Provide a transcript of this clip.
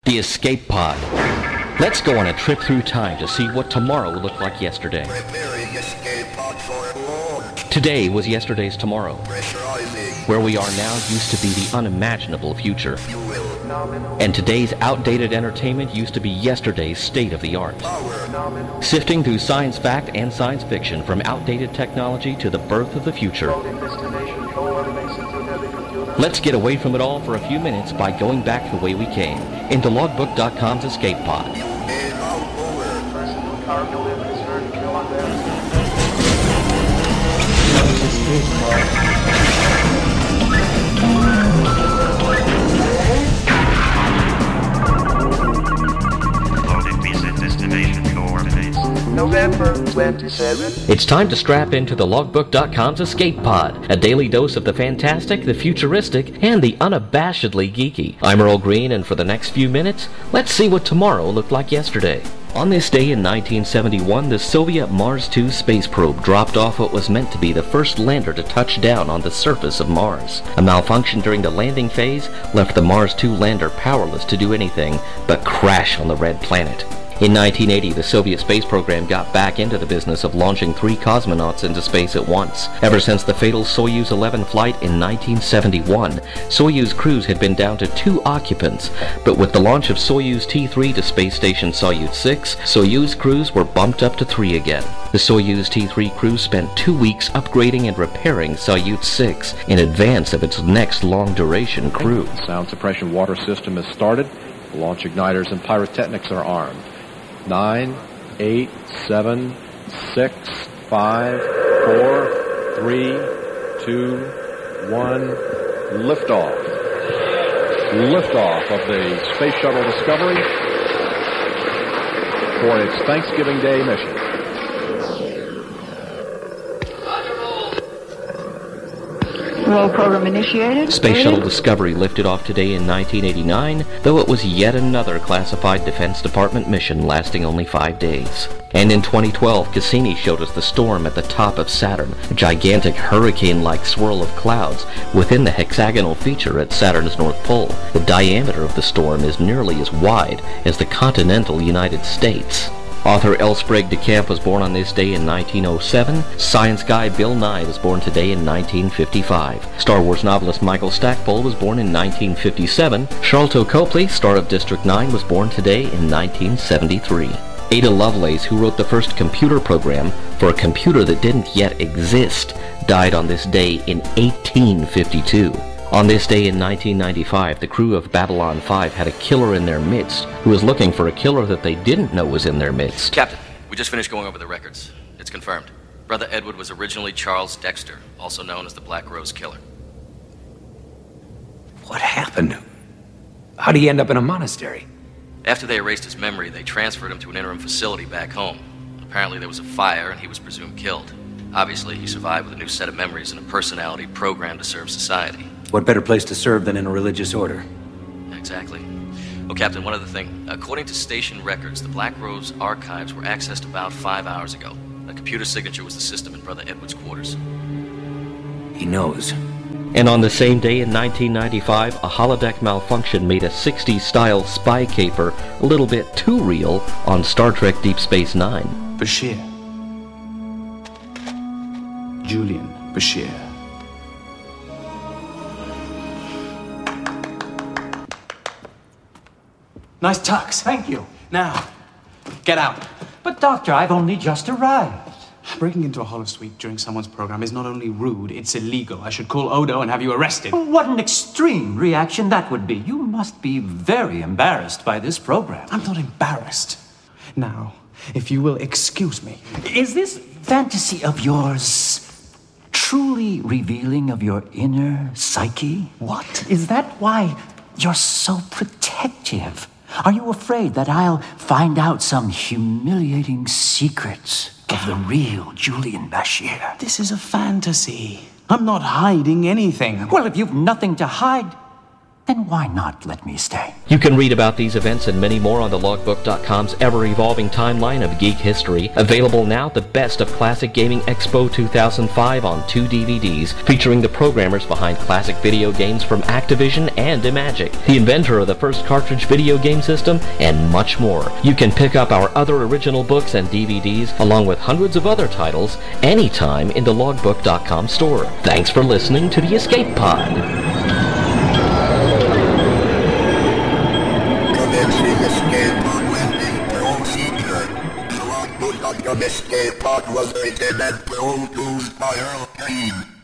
The Escape Pod. Let's go on a trip through time to see what tomorrow looked like yesterday. Preparing escape pod for launch. Today was yesterday's tomorrow. Pressurizing. Where we are now used to be the unimaginable future. Fuel. And today's outdated entertainment used to be yesterday's state-of-the-art. Power. Sifting through science fact and science fiction from outdated technology to the birth of the future. Let's get away from it all for a few minutes by going back the way we came, into Logbook.com's Escape Pod. And out over. Loaded visit destination coordinates. November 27th. It's time to strap into the Logbook.com's Escape Pod, a daily dose of the fantastic, the futuristic, and the unabashedly geeky. I'm Earl Green, and for the next few minutes, let's see what tomorrow looked like yesterday. On this day in 1971, the Soviet Mars 2 space probe dropped off what was meant to be the first lander to touch down on the surface of Mars. A malfunction during the landing phase left the Mars 2 lander powerless to do anything but crash on the red planet. In 1980, the Soviet space program got back into the business of launching 3 cosmonauts into space at once. Ever since the fatal Soyuz 11 flight in 1971, Soyuz crews had been down to 2 occupants, but with the launch of Soyuz T3 to space station Soyuz 6, Soyuz crews were bumped up to 3 again. The Soyuz T3 crew spent 2 weeks upgrading and repairing Soyuz 6 in advance of its next long-duration cruise. Sound suppression water system is started. The launch igniters and pyrotechnics are armed. 9, 8, 7, 6, 5, 4, 3, 2, 1, liftoff. Liftoff of the Space Shuttle Discovery for its Thanksgiving Day mission. Roll program initiated. Space Shuttle Discovery lifted off today in 1989, though it was yet another classified Defense Department mission lasting only 5 days. And in 2012, Cassini showed us the storm at the top of Saturn, a gigantic hurricane-like swirl of clouds within the hexagonal feature at Saturn's North Pole. The diameter of the storm is nearly as wide as the continental United States. Author L. Sprague de Camp was born on this day in 1907. Science guy Bill Nye was born today in 1955. Star Wars novelist Michael Stackpole was born in 1957. Sharlto Copley, star of District 9, was born today in 1973. Ada Lovelace, who wrote the first computer program for a computer that didn't yet exist, died on this day in 1852. On this day in 1995, the crew of Babylon 5 had a killer in their midst who was looking for a killer that they didn't know was in their midst. Captain, we just finished going over the records. It's confirmed. Brother Edward was originally Charles Dexter, also known as the Black Rose Killer. What happened? How did he end up in a monastery? After they erased his memory, they transferred him to an interim facility back home. Apparently there was a fire and he was presumed killed. Obviously, he survived with a new set of memories and a personality programmed to serve society. What better place to serve than in a religious order? Exactly. Oh, Captain, one other thing. According to station records, the Black Rose archives were accessed about 5 hours ago. A computer signature was the system in Brother Edward's quarters. He knows. And on the same day in 1995, a holodeck malfunction made a 60s-style spy caper a little bit too real on Star Trek Deep Space Nine. Bashir. Julian Bashir. Nice tux. Thank you. Now, get out. But, Doctor, I've only just arrived. Breaking into a holosuite during someone's program is not only rude, it's illegal. I should call Odo and have you arrested. What an extreme reaction that would be. You must be very embarrassed by this program. I'm not embarrassed. Now, if you will excuse me. Is this fantasy of yours truly revealing of your inner psyche? What? Is that why you're so protective? Are you afraid that I'll find out some humiliating secrets of the real Julian Bashir? This is a fantasy. I'm not hiding anything. Well, if you've nothing to hide, then why not let me stay? You can read about these events and many more on the Logbook.com's ever-evolving timeline of geek history. Available now, the best of Classic Gaming Expo 2005 on 2 DVDs, featuring the programmers behind classic video games from Activision and Imagic, the inventor of the first cartridge video game system, and much more. You can pick up our other original books and DVDs, along with hundreds of other titles, anytime in the Logbook.com store. Thanks for listening to the Escape Pod. The Escape Pod was written and produced by Earl Kane.